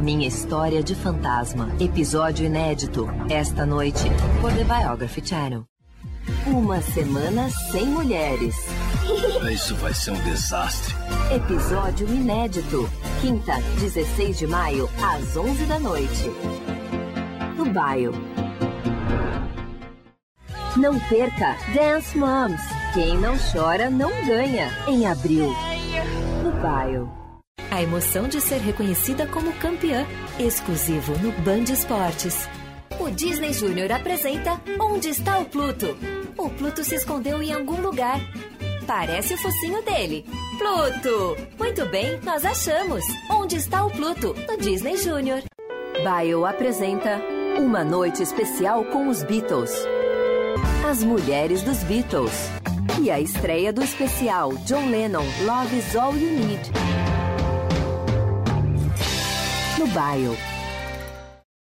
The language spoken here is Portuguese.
Minha História de Fantasma. Episódio inédito. Esta noite, por The Biography Channel. Uma semana sem mulheres. Isso vai ser um desastre. Episódio inédito. Quinta, 16 de maio, às 11 da noite. No Bio. Não perca Dance Moms. Quem não chora não ganha. Em abril. No Bio. A emoção de ser reconhecida como campeã. Exclusivo no Band Esportes. O Disney Junior apresenta Onde Está o Pluto? O Pluto se escondeu em algum lugar. Parece o focinho dele. Pluto! Muito bem, nós achamos. Onde Está o Pluto? No Disney Junior. Bio apresenta Uma Noite Especial com os Beatles. As mulheres dos Beatles. E a estreia do especial John Lennon, Love is All You Need. No Bio.